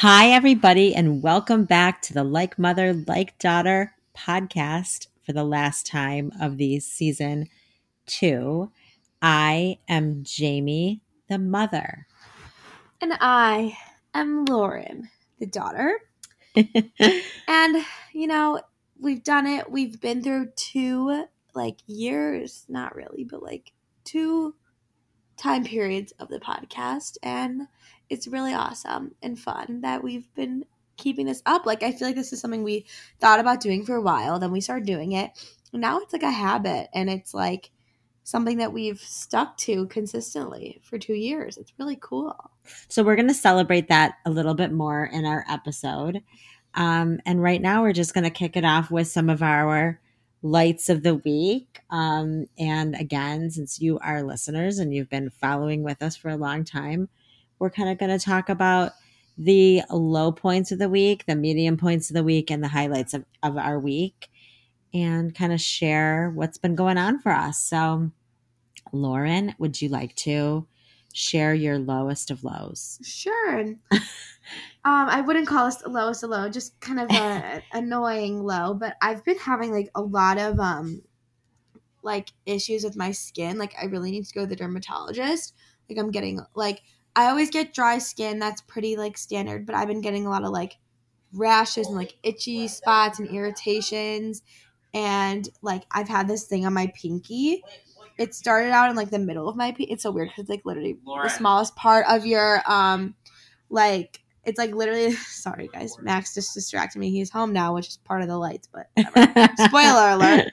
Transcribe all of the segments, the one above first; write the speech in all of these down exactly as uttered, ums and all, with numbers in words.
Hi, everybody, and welcome back to the Like Mother, Like Daughter podcast for the last time of the season two. I am Jamie, the mother. And I am Lauren, the daughter. And, you know, we've done it. We've been through two, like, years, not really, but, like, two time periods of the podcast. And it's really awesome and fun that we've been keeping this up. Like, I feel like this is something we thought about doing for a while. Then we started doing it. And now it's, like, a habit. And it's, like, something that we've stuck to consistently for two years. It's really cool. So we're going to celebrate that a little bit more in our episode. Um, and right now we're just going to kick it off with some of our lights of the week. Um, and again, since you are listeners and you've been following with us for a long time, we're kind of going to talk about the low points of the week, the medium points of the week, and the highlights of, of our week, and kind of share what's been going on for us. So, Lauren, would you like to share your lowest of lows? Sure. um, I wouldn't call this the lowest of low, just kind of a annoying low, but I've been having like a lot of um like issues with my skin. Like I really need to go to the dermatologist. Like I'm getting like I always get dry skin, that's pretty like standard, but I've been getting a lot of like rashes and like itchy spots and irritations. And like I've had this thing on my pinky. It started out in like the middle of my pinky. It's so weird because it's like literally Lauren. The smallest part of your um like it's like literally sorry guys, Max just distracted me. He's home now, which is part of the lights, but whatever. Spoiler alert.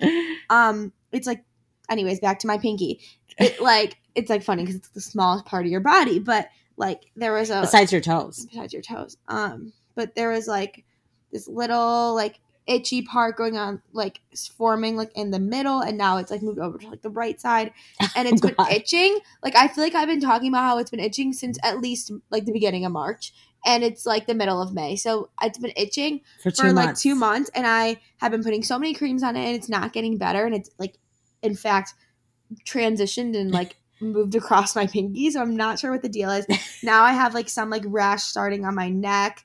Um it's like anyways, back to my pinky. It like it's like funny because it's the smallest part of your body, but like there was a besides your toes. Besides your toes. Um but there was like this little like itchy part going on, like forming like in the middle, and now it's like moved over to like the right side, and it's oh, been itching. Like I feel like I've been talking about how it's been itching since at least like the beginning of March, and it's like the middle of May, so it's been itching for, two for months. like two months, and I have been putting so many creams on it, and it's not getting better, and it's like in fact transitioned and like moved across my pinky, so I'm not sure what the deal is. Now I have like some like rash starting on my neck.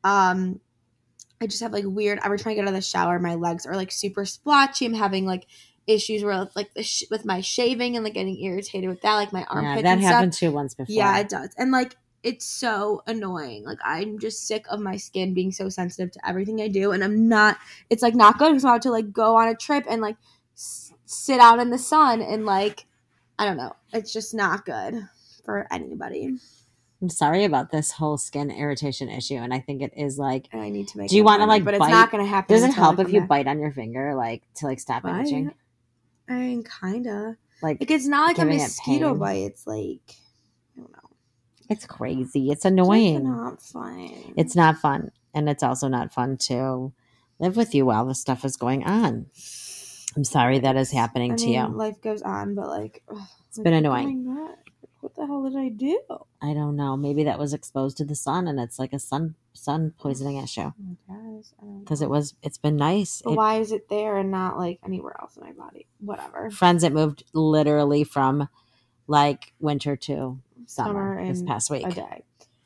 um I just have like weird, every time I get out of the shower, my legs are like super splotchy. I'm having like issues where like the sh- with my shaving and like getting irritated with that, like my armpits. Yeah, that and happened stuff. too once before. Yeah, it does. And like it's so annoying. Like I'm just sick of my skin being so sensitive to everything I do, and I'm not. It's like not good because I'm about to like go on a trip and like s- sit out in the sun and like I don't know. It's just not good for anybody. I'm sorry about this whole skin irritation issue, and I think it is like. And I need to make. Do you want to like? But bite? It's not going to happen. Does it help if you back. bite on your finger, like to like stop Bite. itching? I mean, kinda. Like, like it's not like a mosquito it bite. It's like I don't know. It's crazy. It's annoying. It's not fun. It's not fun, and it's also not fun to live with you while this stuff is going on. I'm sorry that is happening I to mean, you. Life goes on, but like ugh, it's like, been annoying. What the hell did I do? I don't know. Maybe that was exposed to the sun, and it's like a sun sun poisoning issue. Because it was. It's been nice. But it, why is it there and not like anywhere else in my body? Whatever. Friends, it moved literally from like winter to summer, summer this past week. A day.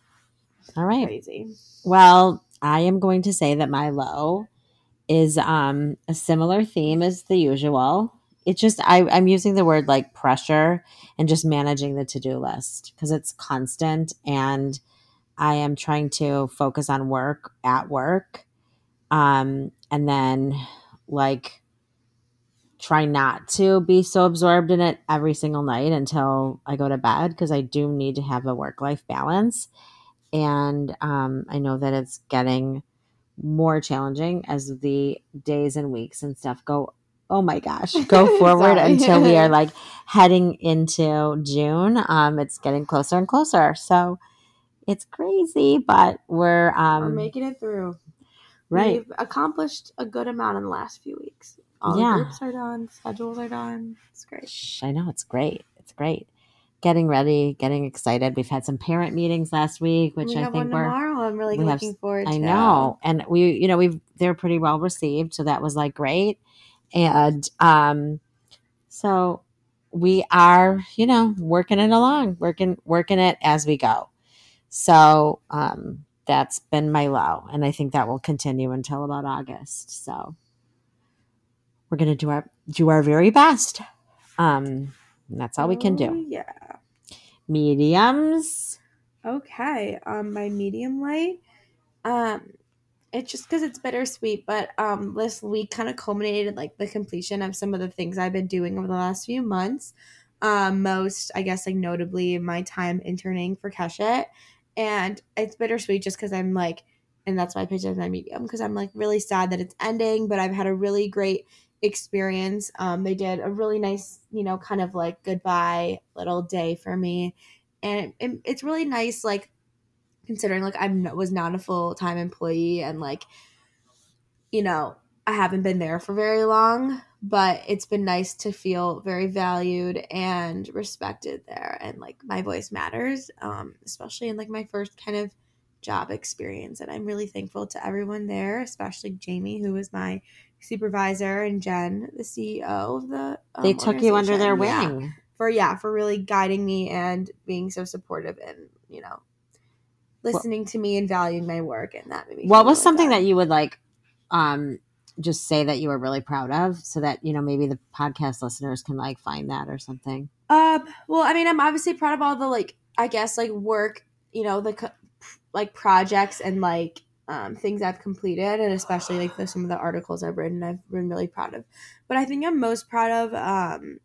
All right. Crazy. Well, I am going to say that my low is um, a similar theme as the usual. It's just I, I'm using the word like pressure and just managing the to-do list because it's constant, and I am trying to focus on work at work, um, and then like try not to be so absorbed in it every single night until I go to bed because I do need to have a work-life balance, and um, I know that it's getting more challenging as the days and weeks and stuff go oh my gosh go forward until we are like heading into June. Um it's getting closer and closer, so it's crazy, but we're um we're making it through. Right. We've accomplished a good amount in the last few weeks. All yeah. the groups are done, schedules are done. It's great. I know, it's great. It's great. Getting ready, getting excited. We've had some parent meetings last week, which we I have think one we're tomorrow. I'm really we looking have, forward I to. I know. And we, you know, we've they're pretty well received, so that was like great. And um so we are, you know, working it along, working working it as we go. So um that's been my low. And I think that will continue until about August. So we're going to do our, do our very best. Um, and that's all we can Oh, do. yeah. Mediums. Okay. Um, my medium light. Um, it's just because it's bittersweet, but um, this week kind of culminated like the completion of some of the things I've been doing over the last few months. Um, most, I guess, like notably my time interning for Keshet, and it's bittersweet just because I'm like, and that's why I picked it as my medium because I'm like really sad that it's ending, but I've had a really great experience. Um, they did a really nice, you know, kind of like goodbye little day for me, and it, it's really nice, like considering like I was not a full time employee and like you know, I haven't been there for very long, but it's been nice to feel very valued and respected there. And like my voice matters, um, especially in like my first kind of job experience. And I'm really thankful to everyone there, especially Jamie, who was my supervisor, and Jen, the C E O of the um, They took you under their organization. wing. Yeah. For, yeah, for really guiding me and being so supportive and, you know, listening well, to me and valuing my work. And that made me What was really something good. that you would like um just say that you were really proud of so that you know maybe the podcast listeners can like find that or something? Um well, I mean, I'm obviously proud of all the like I guess like work, you know, the like projects and like um things I've completed, and especially like the, some of the articles I've written I've been really proud of. But I think I'm most proud of um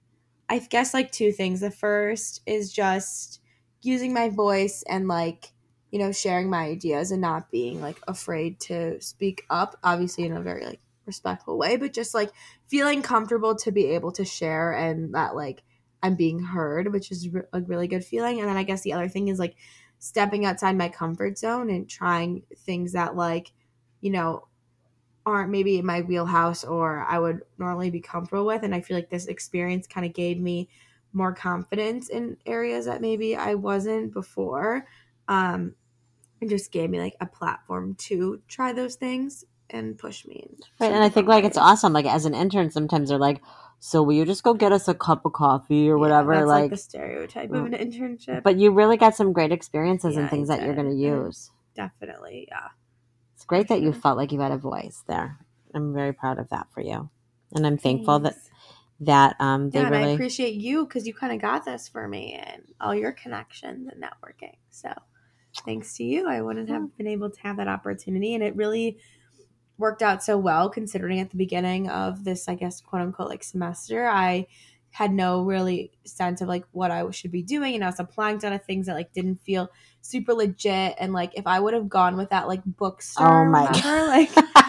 I guess like two things. The first is just using my voice and like you know sharing my ideas and not being like afraid to speak up, obviously in a very like respectful way, but just like feeling comfortable to be able to share and that like I'm being heard, which is re- a really good feeling. And then I guess the other thing is like stepping outside my comfort zone and trying things that like you know aren't maybe in my wheelhouse or I would normally be comfortable with. And I feel like this experience kind of gave me more confidence in areas that maybe I wasn't before. Um, and just gave me like a platform to try those things and push me. Right. And I think like ways. It's awesome. Like as an intern, sometimes they're like, so will you just go get us a cup of coffee or whatever? Yeah, that's like, like the stereotype of an internship. But you really got some great experiences Yeah, and things I that you're going to did. use. Definitely. Yeah. It's great that you felt like you had a voice there. I'm very proud of that for you. And I'm thankful Thanks. that, that um, they yeah, and really... I appreciate you because you kind of got this for me and all your connections and networking. So thanks to you, I wouldn't have been able to have that opportunity. And it really worked out so well considering at the beginning of this, I guess, quote unquote, like semester, I had no really sense of like what I should be doing. And I was applying to a lot of things that like didn't feel super legit. And like if I would have gone with that like bookstore, oh my remember? God. Like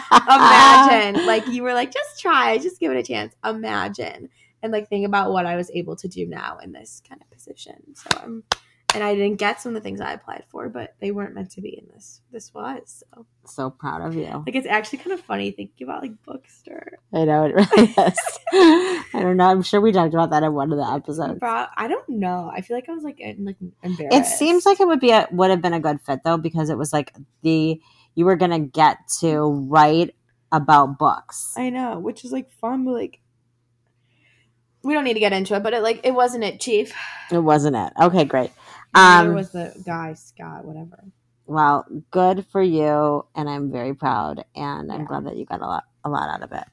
imagine, like you were like, just try, just give it a chance. Imagine. And like think about what I was able to do now in this kind of position. So I'm um, and I didn't get some of the things I applied for, but they weren't meant to be in this. This was so. So proud of you. Like it's actually kind of funny thinking about like bookstore. I know it really is. I don't know. I'm sure we talked about that in one of the episodes. I don't know. I feel like I was like like embarrassed. It seems like it would be a, would have been a good fit though, because it was like the you were gonna get to write about books. I know, which is like fun, but like we don't need to get into it. But it like it wasn't it, Chief. It wasn't it. Okay, great. Neither um, was the guy, Scott, whatever. Well, good for you, and I'm very proud, and I'm yeah. glad that you got a lot, a lot out of it.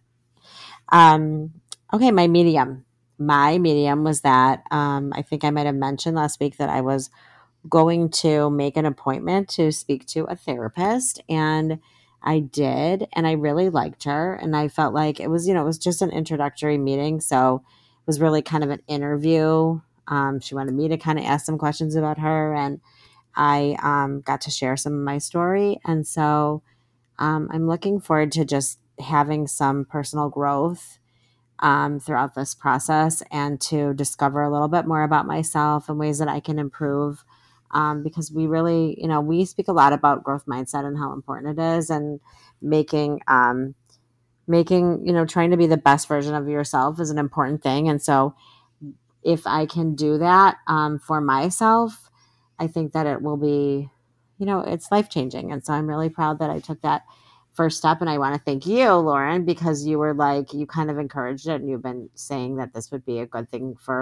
Um, okay, my medium. My medium was that um, I think I might have mentioned last week that I was going to make an appointment to speak to a therapist, and I did, and I really liked her, and I felt like it was, you know, it was just an introductory meeting, so it was really kind of an interview. Um, she wanted me to kind of ask some questions about her, and I um, got to share some of my story. And so um, I'm looking forward to just having some personal growth um, throughout this process and to discover a little bit more about myself and ways that I can improve. Um, because we really, you know, we speak a lot about growth mindset and how important it is, and making, um, making, you know, trying to be the best version of yourself is an important thing. And so if I can do that um, for myself, I think that it will be, you know, it's life-changing. And so I'm really proud that I took that first step. And I want to thank you, Lauren, because you were like, you kind of encouraged it, and you've been saying that this would be a good thing for,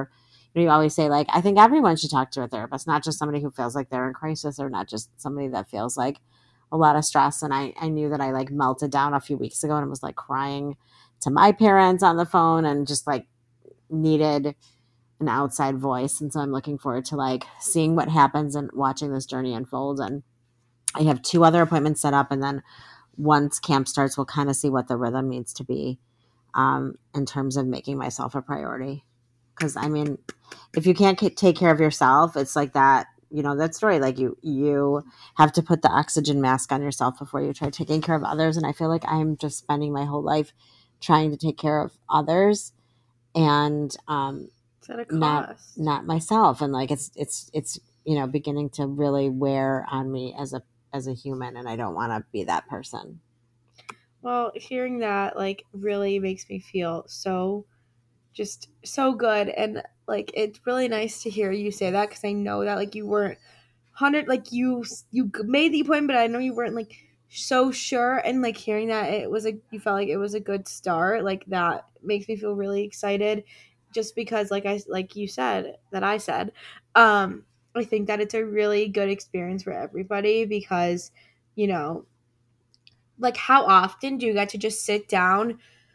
you always say, like, I think everyone should talk to a therapist, not just somebody who feels like they're in crisis or not just somebody that feels like a lot of stress. And I, I knew that I like melted down a few weeks ago and was like crying to my parents on the phone and just like needed an outside voice. And so I'm looking forward to like seeing what happens and watching this journey unfold. And I have two other appointments set up. And then once camp starts, we'll kind of see what the rhythm needs to be um, in terms of making myself a priority. Because I mean, if you can't k- take care of yourself, it's like that, you know, that story, like you, you have to put the oxygen mask on yourself before you try taking care of others. And I feel like I'm just spending my whole life trying to take care of others and um, It's at a not, cost. not myself. And like, it's, it's, it's, you know, beginning to really wear on me as a, as a human. And I don't want to be that person. Well, hearing that like really makes me feel so just so good, and like it's really nice to hear you say that because I know that like you weren't hundred like you you made the appointment, but I know you weren't like so sure, and like hearing that it was a you felt like it was a good start, like that makes me feel really excited, just because like I like you said that I said, um, I think that it's a really good experience for everybody because you know like how often do you get to just sit down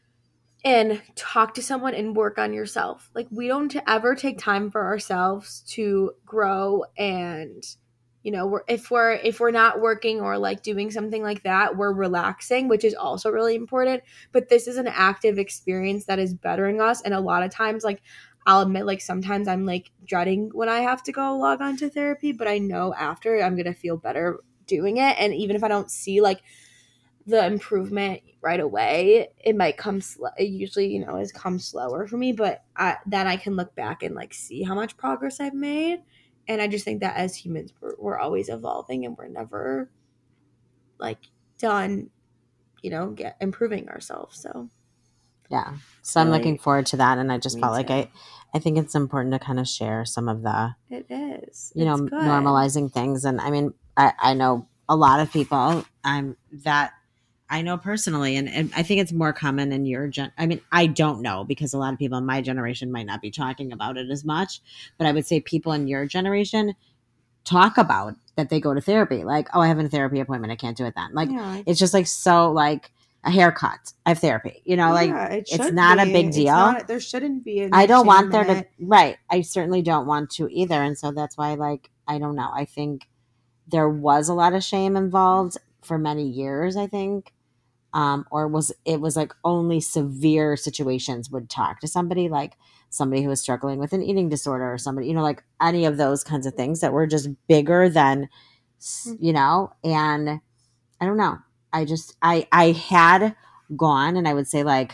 and talk to someone and work on yourself? Like we don't ever take time for ourselves to grow, and you know we're if we're if we're not working or like doing something like that, we're relaxing, which is also really important, but this is an active experience that is bettering us. And a lot of times, like I'll admit, like sometimes I'm like dreading when I have to go log on to therapy, but I know after I'm gonna feel better doing it. And even if I don't see like the improvement right away, it might come slow. It usually, you know, is come slower for me, but I, then I can look back and like see how much progress I've made. And I just think that as humans, we're, we're always evolving and we're never like done, you know, get improving ourselves. So Yeah. So I'm really, looking forward to that. And I just me felt like too. I, I think it's important to kind of share some of the, It is, you it's know, good. normalizing things. And I mean, I, I know a lot of people I'm that I know personally, and, and I think it's more common in your gen. I mean, I don't know because a lot of people in my generation might not be talking about it as much, but I would say people in your generation talk about that they go to therapy. Like, oh, I have a therapy appointment. I can't do it then. Like, Yeah. it's just like so like a haircut. I have therapy. You know, like Yeah, it it's should not a be. big It's deal. not, there shouldn't be any I don't shame want in there to it. right. I certainly don't want to either. And so that's why, like, I don't know. I think there was a lot of shame involved for many years, I think. Um, or was it was like only severe situations would talk to somebody, like somebody who was struggling with an eating disorder or somebody, you know, like any of those kinds of things that were just bigger than, you know, and I don't know. I just, I, I had gone and I would say like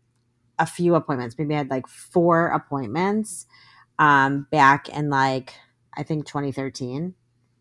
a few appointments, maybe I had like four appointments, um, back in like, I think twenty thirteen.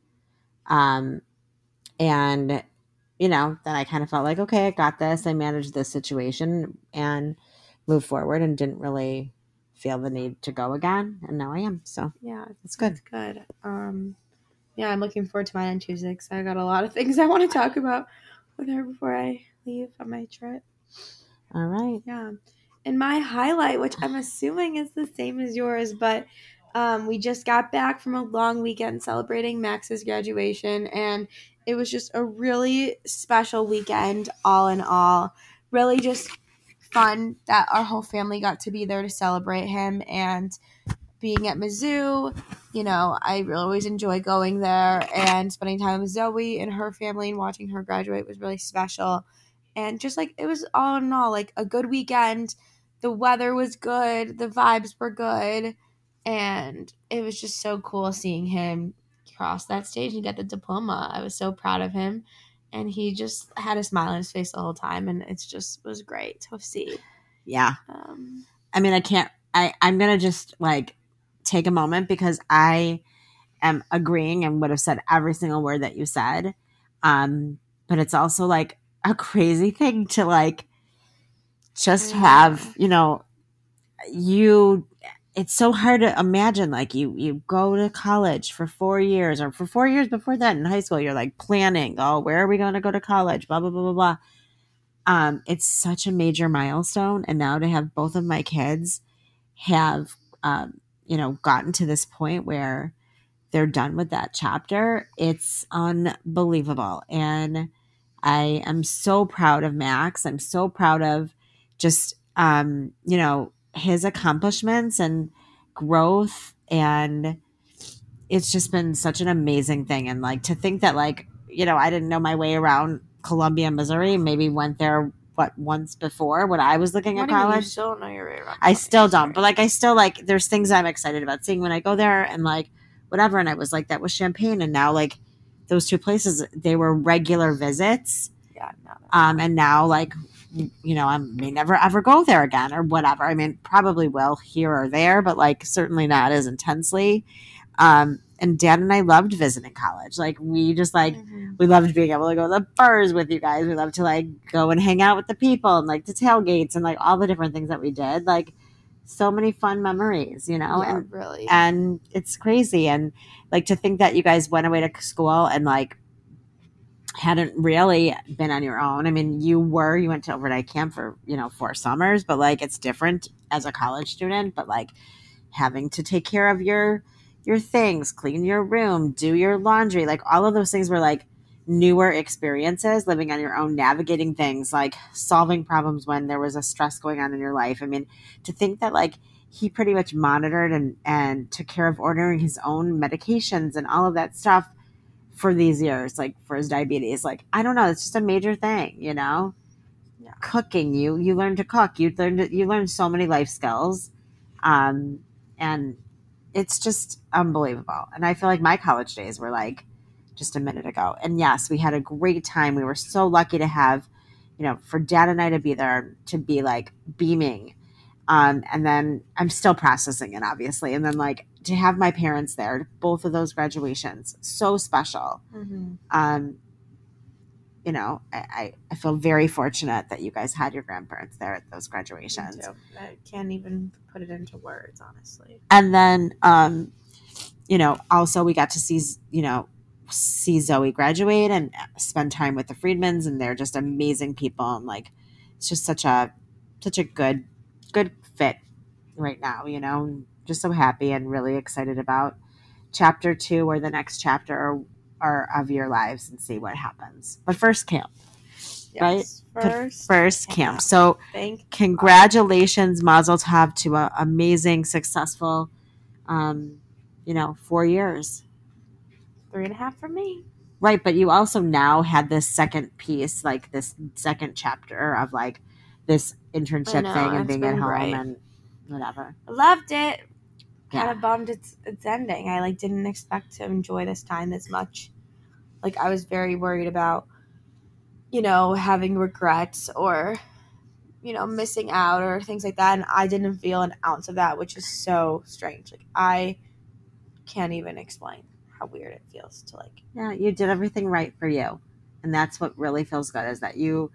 Um, and you know, then I kind of felt like, okay, I got this. I managed this situation and moved forward and didn't really feel the need to go again. And now I am. So Yeah, it's good. It's good. Um, yeah, I'm looking forward to mine on Tuesday because I got a lot of things I want to talk about with her before I leave on my trip. All right. Yeah. And my highlight, which I'm assuming is the same as yours, but um, we just got back from a long weekend celebrating Max's graduation, and it was just a really special weekend, all in all. Really just fun that our whole family got to be there to celebrate him, and being at Mizzou, you know, I really always enjoy going there, and spending time with Zoe and her family and watching her graduate was really special. And just like it was all in all like a good weekend. The weather was good, the vibes were good, and it was just so cool seeing him cross that stage and get the diploma. I was so proud of him, and he just had a smile on his face the whole time, and it's just was great to see. Yeah. Um, I mean, I can't, I, I'm going to just like take a moment because I am agreeing and would have said every single word that you said. Um, but it's also like a crazy thing to like just have, you know, you, it's so hard to imagine like you, you go to college for four years or for four years before that in high school, you're like planning, oh, where are we going to go to college? Blah, blah, blah, blah, blah. Um, it's such a major milestone. And now to have both of my kids have, um, you know, gotten to this point where they're done with that chapter, it's unbelievable. And I am so proud of Max. I'm so proud of just, um, you know, his accomplishments and growth. And it's just been such an amazing thing. And like to think that, like, you know, I didn't know my way around Columbia, Missouri, maybe went there what once before when I was looking What at do you mean you college. still don't know your way around? I still Columbia, don't, but like I still like there's things I'm excited about seeing when I go there and like whatever. And I was like that with Champaign, and now like those two places, they were regular visits. Yeah, no, no. Um, and now like you know I may never ever go there again or whatever. I mean, probably will here or there, but like certainly not as intensely. Um, and Dad and I loved visiting college. Like we just like Mhm. we loved being able to go to the bars with you guys. We loved to like go and hang out with the people and like the tailgates and like all the different things that we did. Like so many fun memories, you know. Yeah, and really. and it's crazy. And like to think that you guys went away to school and like hadn't really been on your own. I mean, you were, you went to overnight camp for, you know, four summers, but like it's different as a college student, but like having to take care of your your things, clean your room, do your laundry, like all of those things were like newer experiences, living on your own, navigating things, like solving problems when there was a stress going on in your life. I mean, to think that like he pretty much monitored and and took care of ordering his own medications and all of that stuff for these years, like for his diabetes, like I don't know, it's just a major thing, you know. Yeah. Cooking, you you learn to cook, you learned you learn so many life skills, um, and it's just unbelievable. And I feel like my college days were like just a minute ago. And yes, we had a great time. We were so lucky to have, you know, for Dad and I to be there, to be like beaming. Um, and then I'm still processing it, obviously. And then like to have my parents there, both of those graduations, so special. Mm-hmm. Um, you know, I, I, I feel very fortunate that you guys had your grandparents there at those graduations. Me too. I can't even put it into words, honestly. And then, um, you know, also we got to see, you know, see Zoe graduate and spend time with the Friedmans, and they're just amazing people. And like, it's just such a, such a good, good fit right now, you know, just so happy and really excited about chapter two or the next chapter or, or of your lives and see what happens. But first camp, Yes, right? First, First camp. camp. So Thank congratulations, Mazel Tov, to an amazing, successful, um, you know, four years. Three and a half for me. Right, but you also now had this second piece, like this second chapter of like this internship know, thing and it's being at been home great. and whatever. I loved it. Kind Yeah. of bummed it's it's ending. I like didn't expect to enjoy this time as much. Like I was very worried about, you know, having regrets or, you know, missing out or things like that. And I didn't feel an ounce of that, which is so strange. Like I can't even explain how weird it feels to like. Yeah, you did everything right for you. And that's what really feels good, is that you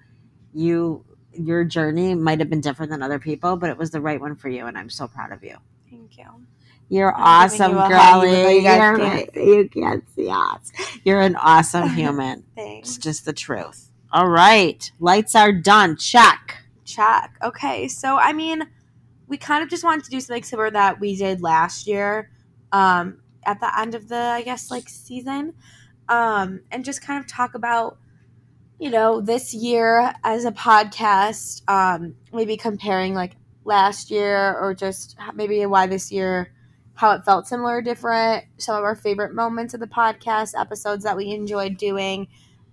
you your journey might have been different than other people, but it was the right one for you, and I'm so proud of you. Thank you. You're I'm awesome, giving you a hug, even though girlie. you guys You're, can't. you can't see us. You're an awesome human. Thanks. It's just the truth. All right. Lights are done. Check. Check. Okay. So, I mean, we kind of just wanted to do something similar that we did last year um, at the end of the, I guess, like season. Um, and just kind of talk about, you know, this year as a podcast, um, maybe comparing like last year or just maybe why this year, how it felt similar or different, some of our favorite moments of the podcast, episodes that we enjoyed doing,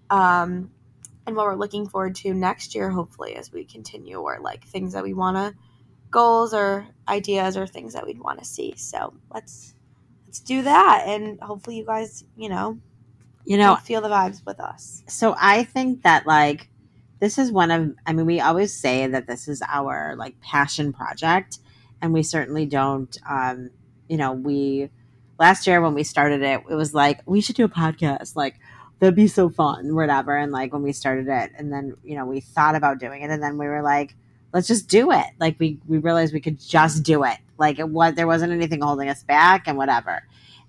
um, and what we're looking forward to next year, hopefully, as we continue, or like things that we want to, goals or ideas or things that we'd want to see. So let's let's do that, and hopefully you guys, you know, You know, feel the vibes with us. so I think that like this is one of, I mean, we always say that this is our like passion project, and we certainly don't, um, you know, we, last year when we started it, it was like, we should do a podcast. Like, that'd be so fun, whatever. And like when we started it, and then, you know, we thought about doing it, and then we were like, let's just do it. Like we, we realized we could just do it. Like it was, there wasn't anything holding us back and whatever.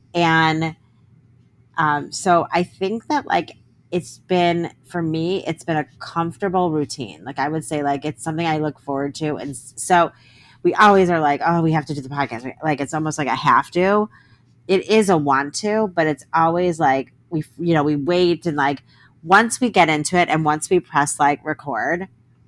And, um, so I think that like, it's been, for me, it's been a comfortable routine. Like I would say, like it's something I look forward to. And so we always are like, oh, we have to do the podcast. Like it's almost like a have to. It is a want to, but it's always like we, you know, we wait and like once we get into it and once we press like record,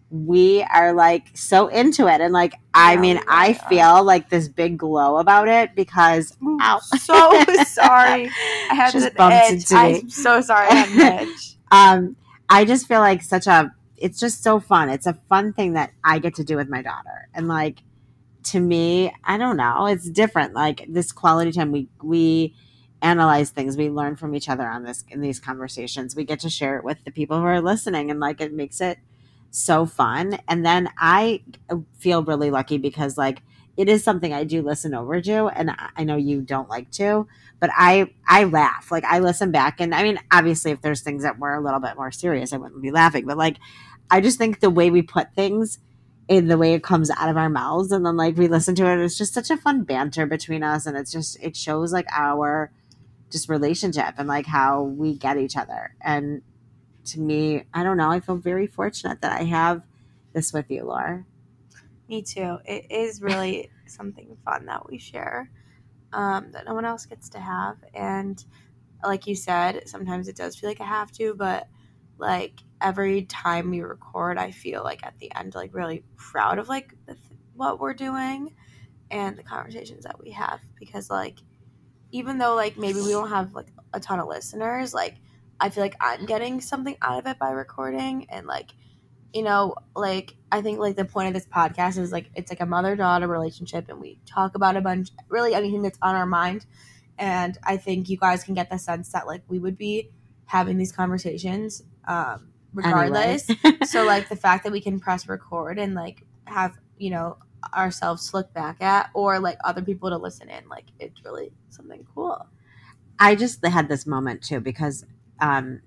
we are like so into it. And like, I Yeah, mean, we really I are. feel like this big glow about it because Ooh, ow. so sorry. I had Just an bumped itch. into me. I'm so sorry I had an itch. um, I just feel like such a, it's just so fun. It's a fun thing that I get to do with my daughter. And like, to me, I don't know, it's different. Like this quality time, we, we analyze things, we learn from each other on this, in these conversations, we get to share it with the people who are listening. And like, it makes it so fun. And then I feel really lucky because like, it is something I do listen over to. And I know you don't like to, but I, I laugh. Like I listen back and I mean, obviously if there's things that were a little bit more serious, I wouldn't be laughing, but like, I just think the way we put things in the way it comes out of our mouths and then like we listen to it, it's just such a fun banter between us. And it's just, it shows like our just relationship and like how we get each other. And to me, I don't know, I feel very fortunate that I have this with you, Laura. Me too. It is really something fun that we share um, that no one else gets to have. And like you said, sometimes it does feel like I have to, but like every time we record, I feel like at the end, like really proud of like the, what we're doing and the conversations that we have. Because like, even though like maybe we don't have like a ton of listeners, like I feel like I'm getting something out of it by recording. And like, you know, like I think like the point of this podcast is like it's like a mother-daughter relationship and we talk about a bunch, really anything that's on our mind. And I think you guys can get the sense that like we would be having these conversations um regardless. Anyway. So like the fact that we can press record and like have, you know, ourselves to look back at or like other people to listen in, like it's really something cool. I just had this moment too because um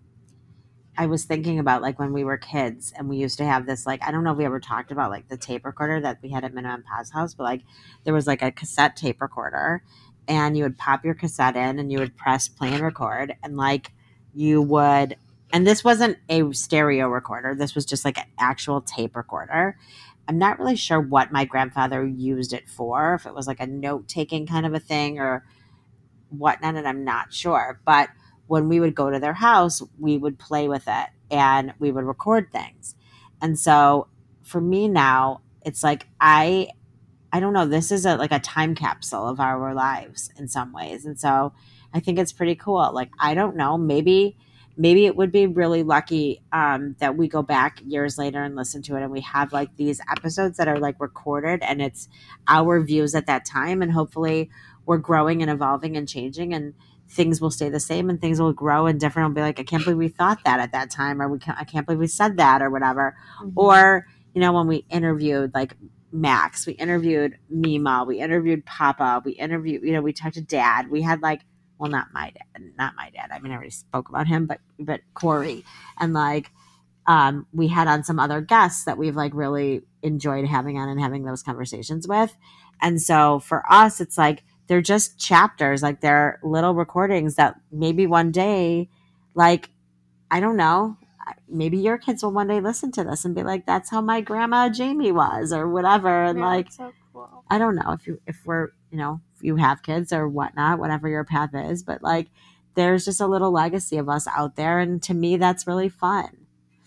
I was thinking about like when we were kids and we used to have this, like, I don't know if we ever talked about like the tape recorder that we had at Minna and Pa's house, but like there was like a cassette tape recorder and you would pop your cassette in and you would press play and record and like you would, and this wasn't a stereo recorder. This was just like an actual tape recorder. I'm not really sure what my grandfather used it for, if it was like a note taking kind of a thing or whatnot, and I'm not sure. But when we would go to their house, we would play with it and we would record things. And so for me now, it's like I I don't know, this is a like a time capsule of our lives in some ways. And so I think it's pretty cool. Like I don't know, maybe maybe it would be really lucky um, that we go back years later and listen to it and we have like these episodes that are like recorded and it's our views at that time, and hopefully we're growing and evolving and changing and things will stay the same and things will grow and different. We'll be like, I can't believe we thought that at that time, or we can't, I can't believe we said that or whatever. Mm-hmm. Or, you know, when we interviewed like Max, we interviewed Mima, we interviewed Papa, we interviewed, you know, we talked to Dad. We had like, well, not my dad, not my dad. I mean, I already spoke about him, but, but Corey. And like, um, we had on some other guests that we've like really enjoyed having on and having those conversations with. And so for us, it's like, they're just chapters, like they're little recordings that maybe one day, like, I don't know, maybe your kids will one day listen to this and be like, that's how my grandma Jamie was or whatever. And Yeah, like, that's so cool. I don't know if you, if we're, you know, if you have kids or whatnot, whatever your path is, but like, there's just a little legacy of us out there. And to me, that's really fun.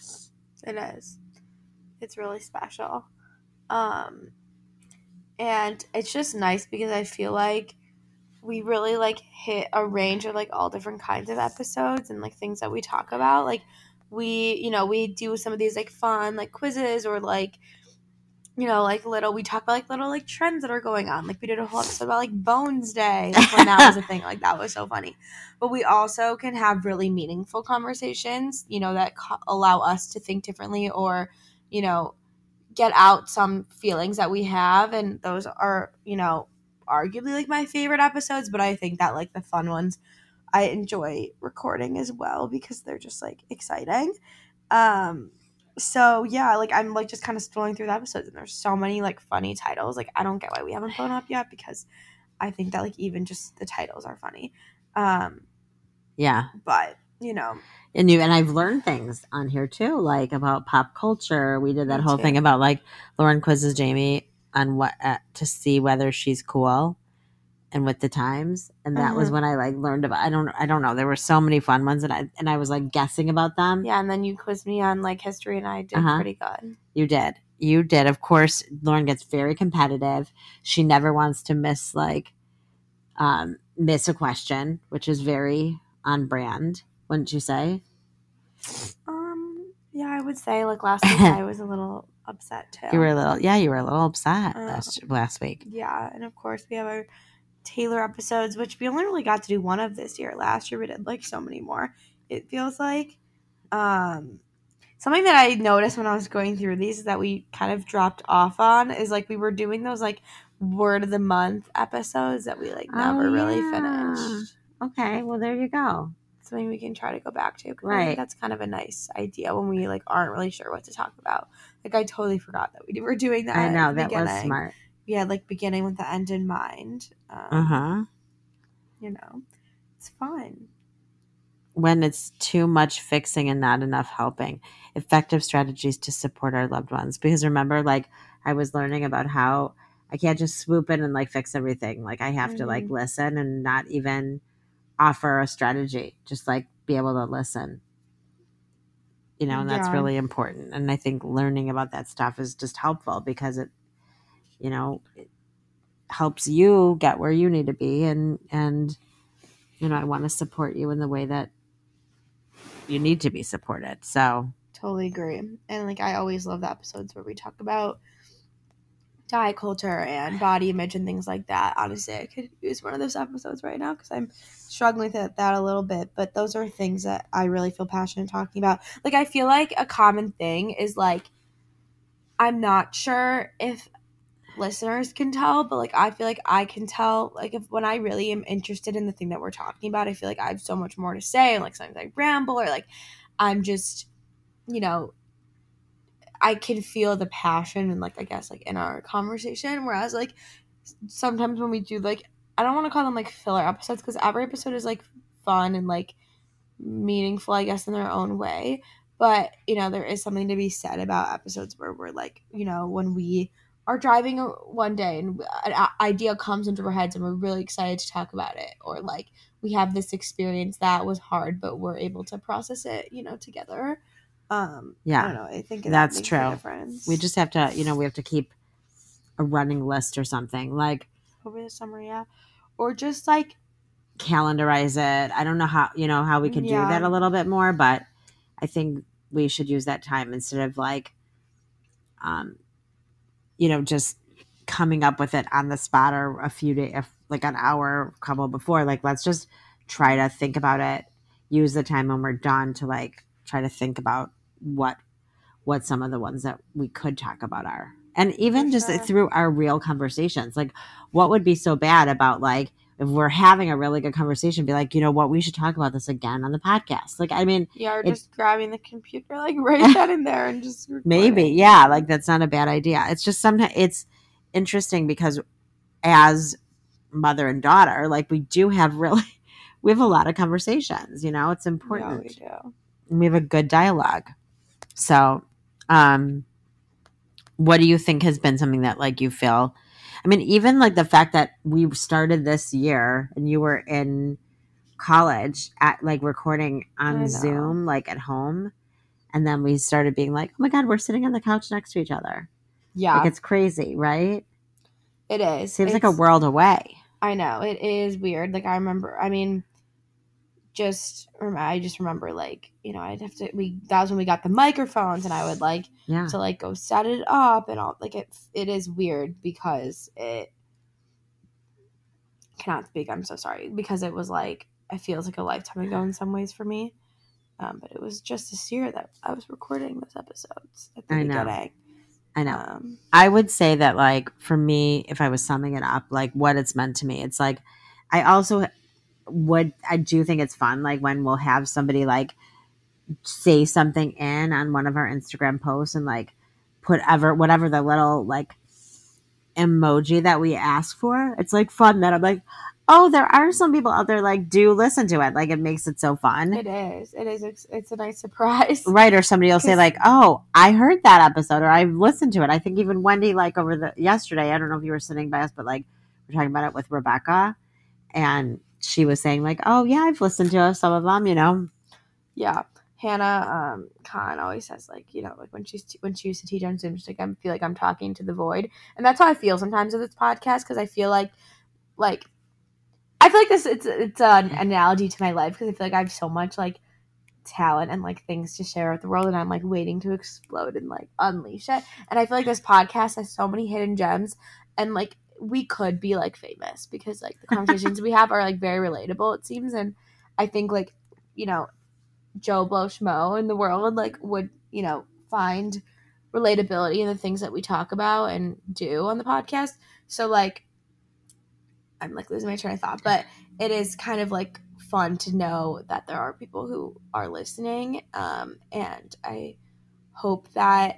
It is. It's really special. Um, and it's just nice because I feel like we really like hit a range of like all different kinds of episodes and like things that we talk about. Like we, you know, we do some of these like fun like quizzes or like, you know, like little, we talk about like little like trends that are going on. Like we did a whole episode about like Bones Day, like when that was a thing. Like that was so funny. But we also can have really meaningful conversations, you know, that co- allow us to think differently or, you know, get out some feelings that we have. And those are, you know, arguably like my favorite episodes, but I think that like the fun ones I enjoy recording as well because they're just like exciting. Um, so yeah, like I'm like just kind of scrolling through the episodes and there's so many like funny titles. Like I don't get why we haven't blown up yet because I think that like even just the titles are funny. Um, yeah, but you know, and you and I've learned things on here too, like about pop culture. We did that Me whole too. thing about like Lauren quizzes Jamie on what uh, to see whether she's cool and with the times, and that uh-huh. was when I like learned about. I don't I don't know. There were so many fun ones, and I and I was like guessing about them. Yeah, and then you quizzed me on like history, and I did uh-huh. pretty good. You did. You did. Of course, Lauren gets very competitive. She never wants to miss like um, miss a question, which is very on brand, wouldn't you say? Um. Yeah, I would say like last week I was a little upset too. You were a little. Yeah, you were a little upset um, last last week. Yeah, and of course we have our Taylor episodes, which we only really got to do one of this year. Last year we did like so many more. It feels like. Um. Something that I noticed when I was going through these is that we kind of dropped off on is like we were doing those like word of the month episodes that we like never oh, yeah. really finished. Okay, well there you go. Something we can try to go back to. Right. I think that's kind of a nice idea when we like aren't really sure what to talk about. Like I totally forgot that we were doing that. I know, that beginning. was smart. We had like beginning with the end in mind. Um, uh-huh. You know, it's fun. When it's too much fixing and not enough helping. Effective strategies to support our loved ones. Because remember, like, I was learning about how I can't just swoop in and, like, fix everything. Like, I have mm-hmm. to, like, listen and not even offer a strategy. Just, like, be able to listen. You know, and that's yeah. really important. And I think learning about that stuff is just helpful because it, you know, it helps you get where you need to be. And, and you know, I want to support you in the way that you need to be supported. So totally agree. And like I always love the episodes where we talk about diet culture and body image and things like that. Honestly, I could use one of those episodes right now because I'm struggling with that a little bit. But those are things that I really feel passionate talking about. Like I feel like a common thing is like I'm not sure if listeners can tell, but like I feel like I can tell like if when I really am interested in the thing that we're talking about, I feel like I have so much more to say, and like sometimes I ramble or like I'm just, you know, I can feel the passion and like I guess like in our conversation, whereas like sometimes when we do like I don't want to call them like filler episodes because every episode is like fun and like meaningful I guess in their own way, but you know there is something to be said about episodes where we're like, you know, when we are driving one day and an idea comes into our heads and we're really excited to talk about it, or like we have this experience that was hard but we're able to process it, you know, together. Um, yeah, I don't know. I think that's that makes true. A difference. We just have to, you know, we have to keep a running list or something like over the summer, yeah, or just like calendarize it. I don't know how, you know, how we could yeah. do that a little bit more, but I think we should use that time instead of like, um, you know, just coming up with it on the spot or a few days, like an hour, a couple before. Like, let's just try to think about it. Use the time when we're done to like try to think about what what some of the ones that we could talk about are, and even For just sure. through our real conversations. Like, what would be so bad about like if we're having a really good conversation, be like, you know what, we should talk about this again on the podcast. Like, I mean, yeah, or just grabbing the computer, like write that in there and just maybe, it. yeah, like that's not a bad idea. It's just sometimes it's interesting because as mother and daughter, like we do have really, we have a lot of conversations. You know, it's important. Yeah, we do. And we have a good dialogue. So, um, what do you think has been something that like you feel? I mean, even like the fact that we started this year and you were in college at like recording on Zoom, like at home. And then we started being like, oh my God, we're sitting on the couch next to each other. Yeah. Like it's crazy, right? It is. Seems it's, like a world away. I know. It is weird. Like I remember, I mean, just, I just remember like, you know, I'd have to, we, that was when we got the microphones and I would like, yeah. to like go set it up and all. Like it, it is weird because it, cannot speak, I'm so sorry, because it was like, it feels like a lifetime ago in some ways for me. Um, but it was just this year that I was recording those episodes at the I know. beginning. I know. Um, I would say that, like, for me, if I was summing it up, like, what it's meant to me, it's like, I also would, I do think it's fun, like, when we'll have somebody, like, say something in on one of our Instagram posts and, like, put ever, whatever the little, like, emoji that we ask for. It's, like, fun that I'm like, oh, there are some people out there like do listen to it. Like it makes it so fun. It is. It is. It's, it's a nice surprise. Right. Or somebody will say like, oh, I heard that episode or I've listened to it. I think even Wendy, like over the yesterday, I don't know if you were sitting by us, but like we're talking about it with Rebecca and she was saying like, oh yeah, I've listened to some of them, you know? Yeah. Hannah um, Khan always says like, you know, like when she's, when she used to teach on Zoom, she's like, I feel like I'm talking to the void. And that's how I feel sometimes with this podcast. Cause I feel like, like, I feel like this, it's, it's an analogy to my life. Cause I feel like I have so much like talent and like things to share with the world. And I'm like waiting to explode and like unleash it. And I feel like this podcast has so many hidden gems and like, we could be like famous because like the conversations we have are like very relatable, it seems. And I think like, you know, Joe Blow Schmo in the world like would, you know, find relatability in the things that we talk about and do on the podcast. So like I'm like losing my train of thought, but it is kind of like fun to know that there are people who are listening. Um, and I hope that,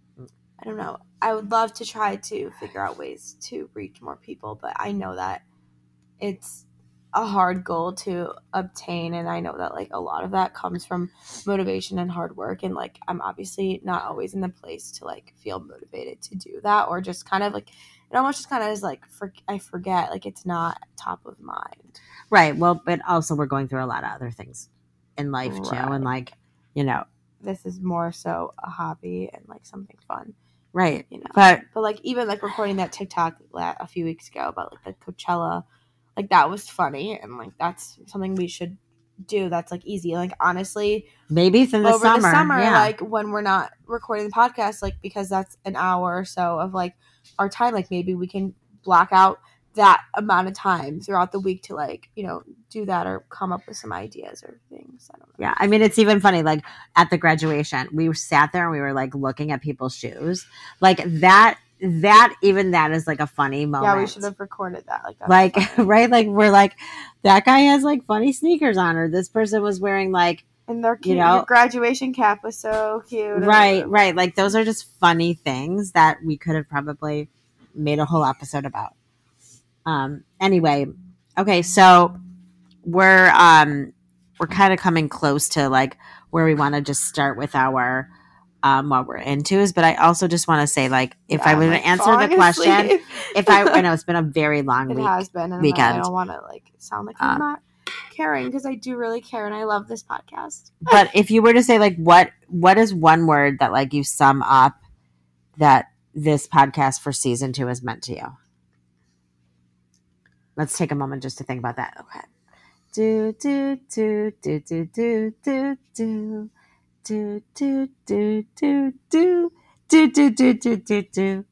I don't know, I would love to try to figure out ways to reach more people, but I know that it's a hard goal to obtain, and I know that like a lot of that comes from motivation and hard work, and like I'm obviously not always in the place to like feel motivated to do that, or just kind of like it almost just kind of is like for, I forget like it's not top of mind. Right. Well, but also we're going through a lot of other things in life too, Right. and like you know, this is more so a hobby and like something fun. Right. You know, but but like even like recording that TikTok a few weeks ago about like the Coachella. Like, that was funny, and, like, that's something we should do that's, like, easy. Like, honestly, maybe in the over summer, the summer, yeah. like, when we're not recording the podcast, like, because that's an hour or so of, like, our time, like, maybe we can block out that amount of time throughout the week to, like, you know, do that or come up with some ideas or things. I don't know. Yeah, I mean, it's even funny, like, at the graduation, we sat there and we were, like, looking at people's shoes. Like, that... That even that is like a funny moment. Yeah, we should have recorded that. Like, that's like funny. Right, like we're like that guy has like funny sneakers on, or this person was wearing like and their cute. You know, your graduation cap was so cute. Right, right. Like those are just funny things that we could have probably made a whole episode about. Um. Anyway, okay, so we're um we're kind of coming close to like where we want to just start with our. Um, what we're into is, but I also just want to say, like, if yeah, I were like to answer the question, asleep. if I, I know it's been a very long it week, has been, and weekend. I don't want to like sound like I'm um, not caring because I do really care, and I love this podcast. But if you were to say, like, what what is one word that like you sum up that this podcast for season two has meant to you? Let's take a moment just to think about that. Okay. Do do do do do do do do. Do do do do do do do do do do do.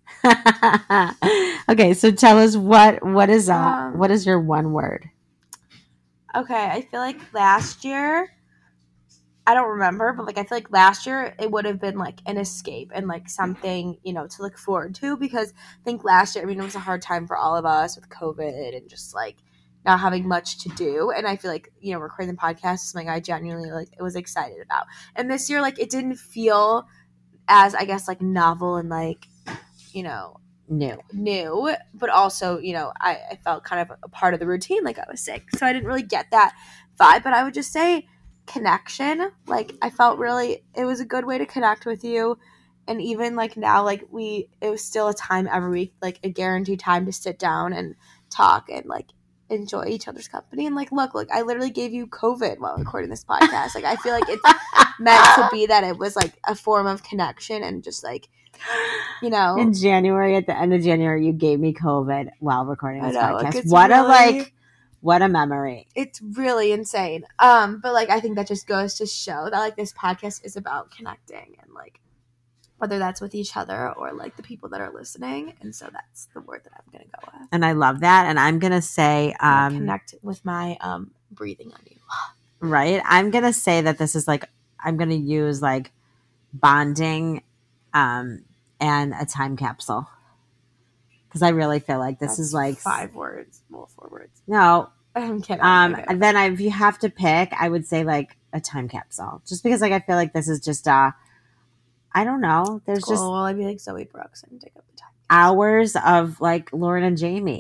Okay, so tell us what what is uh um, what is your one word? Okay, I feel like last year, I don't remember, but like I feel like last year it would have been like an escape and like something, you know, to look forward to, because I think last year, I mean, it was a hard time for all of us with COVID and just like not having much to do. And I feel like, you know, recording the podcast is something I genuinely like was excited about. And this year, like, it didn't feel as, I guess, like novel and like, you know, new, new, but also, you know, I, I felt kind of a part of the routine, like I was sick. So I didn't really get that vibe, but I would just say connection. Like I felt really, it was a good way to connect with you. And even like now, like we, it was still a time every week, like a guaranteed time to sit down and talk and like enjoy each other's company. And like, look, like I literally gave you COVID while recording this podcast. Like I feel like it's meant to be that it was like a form of connection and just like, you know, in January, at the end of January, you gave me COVID while recording this know, podcast. Like what really, a like, what a memory. It's really insane. Um, but like I think that just goes to show that like this podcast is about connecting and like whether that's with each other or like the people that are listening. And so that's the word that I'm going to go with. And I love that. And I'm going to say, um, connect with my, um, breathing on you. Right. I'm going to say that this is like, I'm going to use like bonding, um, and a time capsule. Cause I really feel like this that's is like five words, well, four words. No, I'm kidding. Um, and then I, if you have to pick, I would say like a time capsule, just because like I feel like this is just uh I don't know. There's cool. just well, I'd be like Zoe Brooks and dig up the time hours of like Lauren and Jamie.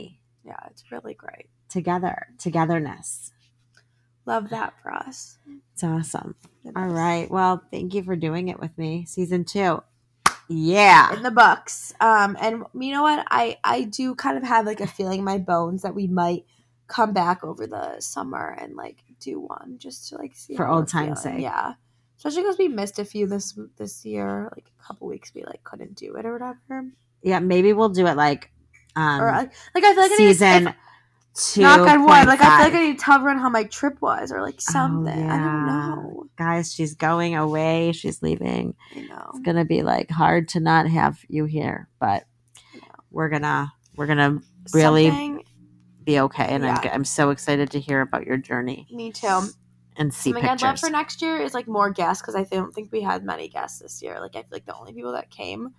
Yeah, it's really great. Together, togetherness. Love that for us. It's awesome. It All is. right. Well, thank you for doing it with me. Season two. Yeah. In the books. Um, and you know what? I, I do kind of have like a feeling in my bones that we might come back over the summer and like do one just to like see For how old we're time's feeling. sake. Yeah. Especially because we missed a few this this year. Like a couple weeks we like couldn't do it or whatever. Yeah, maybe we'll do it like um Or like, like I feel like season I need, if, two. knock on wood. Like I feel like five. I need to tell everyone how my trip was or like something. Oh, yeah. I don't know. Guys, she's going away. She's leaving. I know. It's gonna be like hard to not have you here, but we're gonna we're gonna really Something, be okay. And yeah. I'm I'm so excited to hear about your journey Me too. and see Something pictures. I'd love for next year is like more guests because I don't think we had many guests this year. Like I feel like the only people that came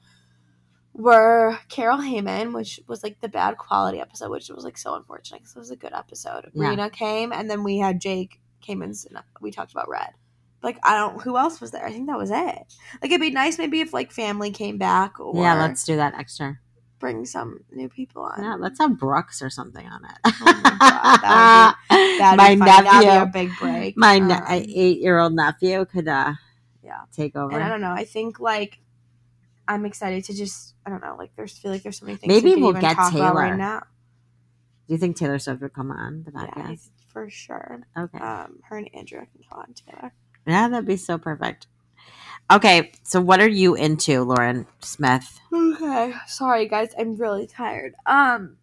were Carol Heyman, which was like the bad quality episode, which was like so unfortunate because it was a good episode. Yeah. Rena came, and then we had Jake came in. And we talked about Red. Like I don't. Who else was there? I think that was it. Like it'd be nice maybe if like family came back or Yeah, let's do that next year. bring some new people on. Yeah, let's have Brooks or something on it. Oh my god, that would be, that'd my be funny. nephew, That'd be a big break. my Um, ne- eight-year-old nephew could uh yeah take over. And I don't know. I think like I'm excited to just I don't know. Like there's feel like there's so many things. Maybe we could we'll even get talk about right Taylor. now. Do you think Taylor Swift would come on the Yeah, I- podcast? for sure. Okay. Um, her and Andrew can come on together. Yeah, that'd be so perfect. Okay, so what are you into, Lauren Smith? Okay, sorry guys, I'm really tired. Um,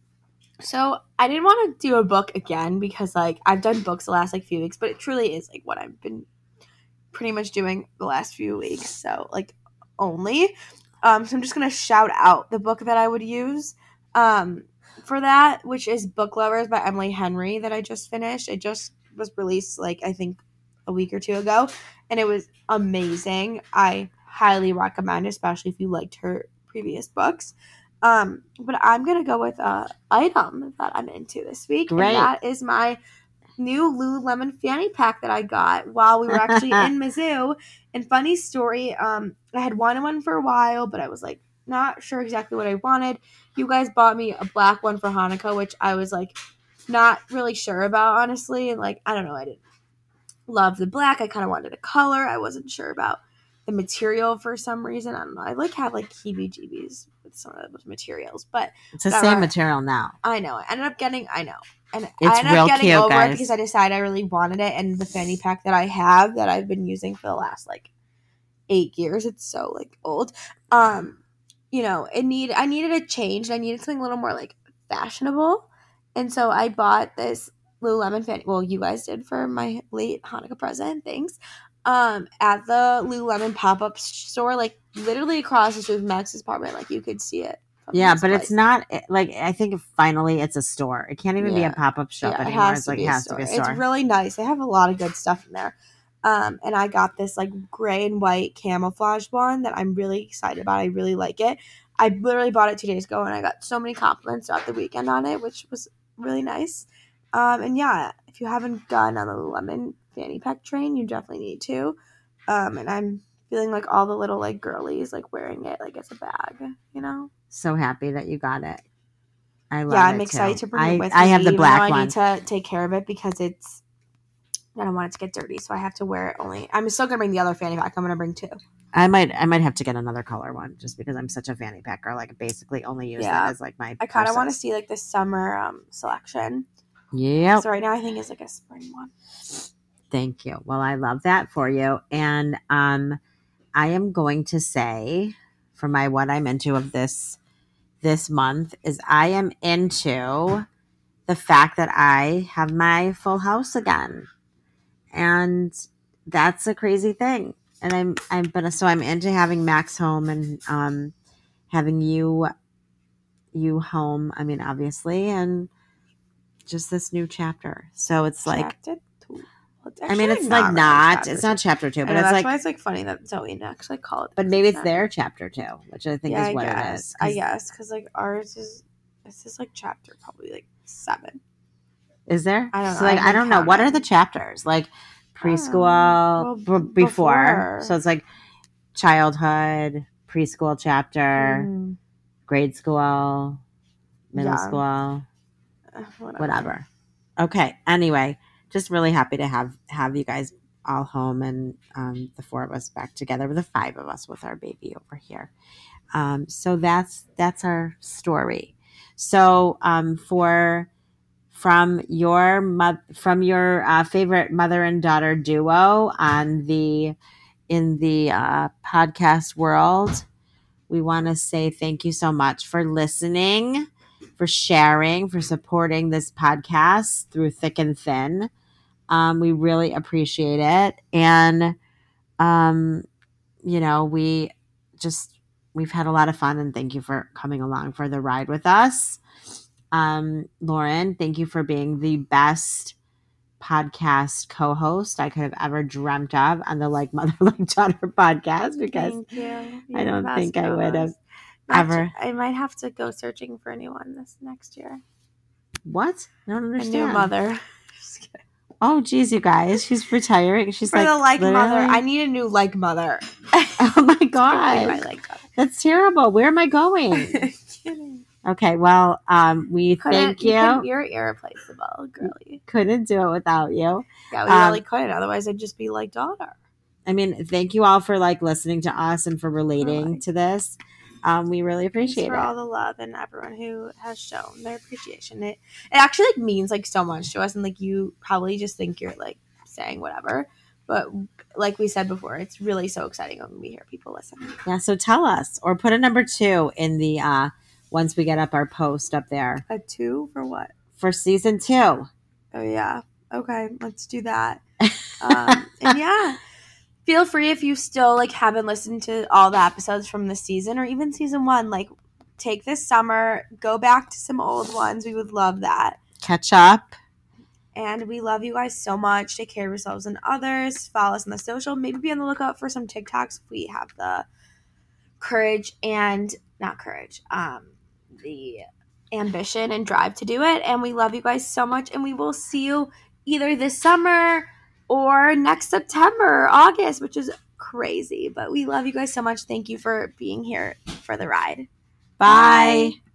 so I didn't want to do a book again because like I've done books the last like few weeks, but it truly is like what I've been pretty much doing the last few weeks. So like only, um, so I'm just gonna shout out the book that I would use, um, for that, which is Book Lovers by Emily Henry that I just finished. It just was released like I think a week or two ago, and it was amazing. I highly recommend, especially if you liked her previous books. Um, but I'm gonna go with a item that I'm into this week, Great. and that is my new Lululemon fanny pack that I got while we were actually in Mizzou. And funny story, um, I had wanted one for a while, but I was like not sure exactly what I wanted. You guys bought me a black one for Hanukkah, which I was like not really sure about, honestly. And like I don't know, I didn't love the black. I kind of wanted a color. I wasn't sure about the material for some reason. I don't know. I like have like heebie-jeebies with some of those materials, but It's the whatever. same material now. I know. I ended up getting. I know, and It's I ended real up getting cute, over guys. it because I decided I really wanted it, and the fanny pack that I have that I've been using for the last like eight years. It's so like old. Um, you know, it need. I needed a change. And I needed something a little more like fashionable, and so I bought this Lululemon fanny. Well, you guys did for my late Hanukkah present. Thanks. Um, at the Lululemon pop-up store, like literally across the street from Max's apartment, like you could see it. from Yeah, this but place. it's not like I think finally it's a store. It can't even be Yeah. a pop up shop Yeah, it anymore. has It's to like be it a has store. to be a store. It's really nice. They have a lot of good stuff in there. Um, and I got this like gray and white camouflage one that I'm really excited about. I really like it. I literally bought it two days ago, and I got so many compliments throughout the weekend on it, which was really nice. Um, and yeah, if you haven't gotten on the Lululemon fanny pack train, you definitely need to. Um, and I'm feeling like all the little like girlies like wearing it like it's a bag, you know. So happy that you got it. I love Yeah, it I'm excited too. to bring I, it with I me. have the even black though I one. need to take care of it because it's. I don't want it to get dirty, so I have to wear it only. I'm still gonna bring the other fanny pack. I'm gonna bring two. I might I might have to get another color one just because I'm such a fanny pack girl. Like basically only use Yeah. that as like my. I kind of want to purses. see like the summer um selection. Yep. So right now I think it's like a spring one. Thank you. Well, I love that for you. And um I am going to say for my what I'm into of this this month is I am into the fact that I have my full house again. And that's a crazy thing. And I'm I'm but so I'm into having Max home and um having you you home, I mean obviously, and just this new chapter. So it's like Chapter two. Well, it's I mean, actually it's like really not. chapter It's two. not chapter two, I but know, it's that's like. why it's like funny that Zoe actually called it. But maybe it's not. their chapter two, which I think Yeah, is I what guess. it is. I 'Cause- guess because like ours is this is like chapter probably like seven. Is there? I don't So know. like I I, haven't don't know. What are counted. the chapters? Like preschool, Well, b- before. before. So it's like childhood, preschool chapter, Mm, grade school, middle Yeah. school. whatever. whatever. Okay. Anyway, just really happy to have have you guys all home and um, the four of us back together, the five of us with our baby over here. Um, so that's that's our story. So um, for from your mo- from your uh, favorite mother and daughter duo on the in the uh, podcast world, we want to say thank you so much for listening, for sharing, for supporting this podcast through thick and thin. Um, we really appreciate it. And, um, you know, we just, we've had a lot of fun and thank you for coming along for the ride with us. Um, Lauren, thank you for being the best podcast co-host I could have ever dreamt of on the Like Mother Like Daughter podcast, because Thank you. You're I the don't best think I would have co-host. Not ever. ju- I might have to go searching for a new one this next year. What? I don't A understand. new mother. Just kidding. Oh, geez, you guys. She's retiring. She's For like, the like literally- mother. I need a new like mother. Oh my To complete God. my like mother. That's terrible. Where am I going? Kidding. Okay, well, um, we Couldn't- thank you. couldn't- You're irreplaceable, girly. Couldn't do it without you. Yeah, we Um, really couldn't. Otherwise, I'd just be like daughter. I mean, thank you all for like listening to us and for relating Alright. to this. Um, we really Thanks appreciate for it. all the love and everyone who has shown their appreciation. It it actually like means like so much to us, and like you probably just think you're like saying whatever, but like we said before, it's really so exciting when we hear people listen. Yeah, so tell us, or put a number two in the uh once we get up our post up there A two for what? for season two. Oh yeah. Okay, let's do that. Um, and yeah, feel free if you still like haven't listened to all the episodes from this season or even season one. Like, take this summer, go back to some old ones. We would love that. Catch up. And we love you guys so much. Take care of yourselves and others. Follow us on the social. Maybe be on the lookout for some TikToks if we have the courage and not courage, um, the ambition and drive to do it. And we love you guys so much. And we will see you either this summer or next September or August, which is crazy. But we love you guys so much. Thank you for being here for the ride. Bye. Bye.